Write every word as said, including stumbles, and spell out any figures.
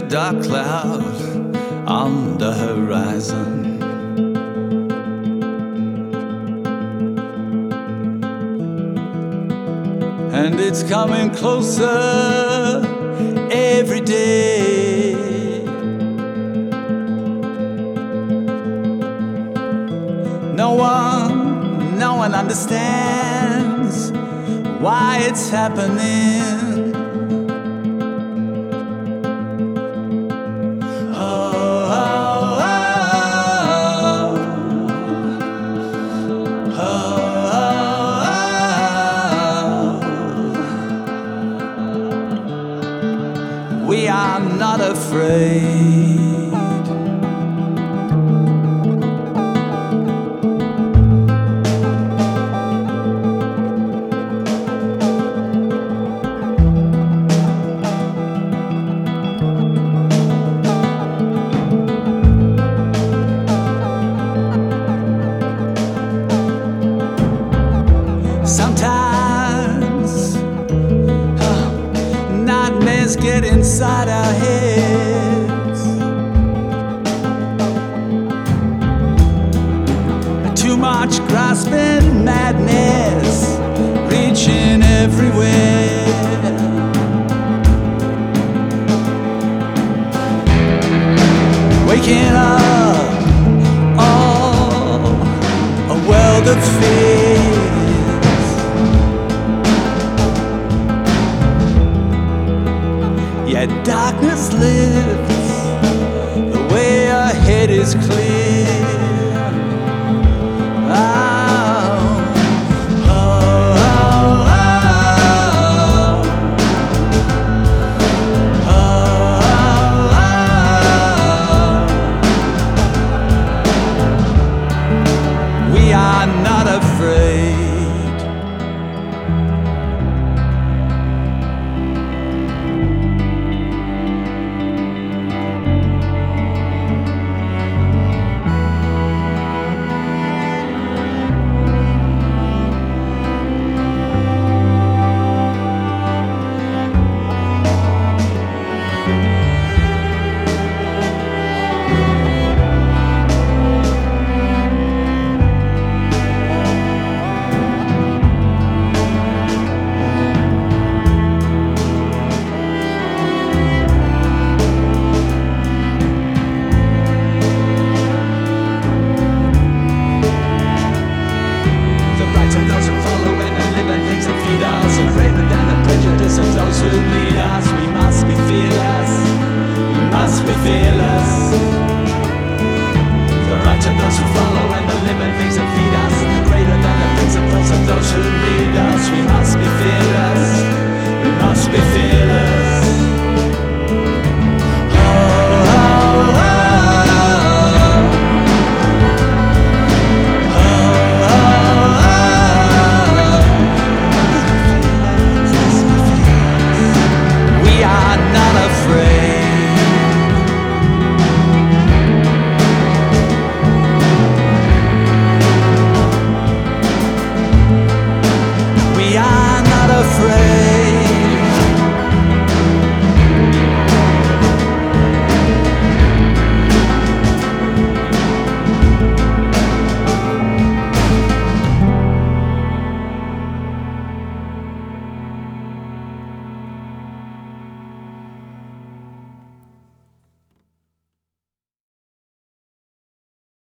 dark cloud on the horizon. And it's coming closer every day. No one, no one understands why it's happening. We are not afraid. Sometimes uh, nightmares get inside our heads. Too much grasping madness, reaching everywhere. Waking up, oh, a world of fears. Yet darkness lifts, the way ahead is clear. Oh, oh, oh, oh, oh, oh. We are not afraid. To lead us, we must be fearless. We must be fearless. The right of those who follow.